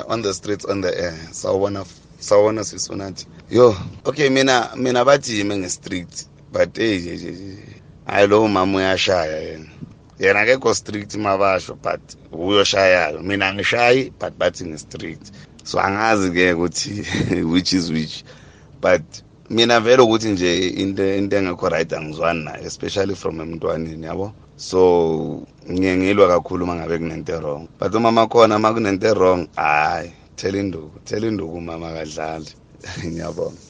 on the streets on the air sawubona sisunathi yo okay mina bathi yimi nge-street but hayi lo mama uyashaya yena akekho strict mabasho but uyoshayayo mina angishayi but bathi nge-street so angazi ke ukuthi which is which but mina vele ukuthi nje into engekho right angizwani nayo especially from emntwaneni yabo so ngiyengilwa kakhulu mangabe kunento wrong but umama khona makunento wrong hayi tell induku mama kadlali ngiyabonga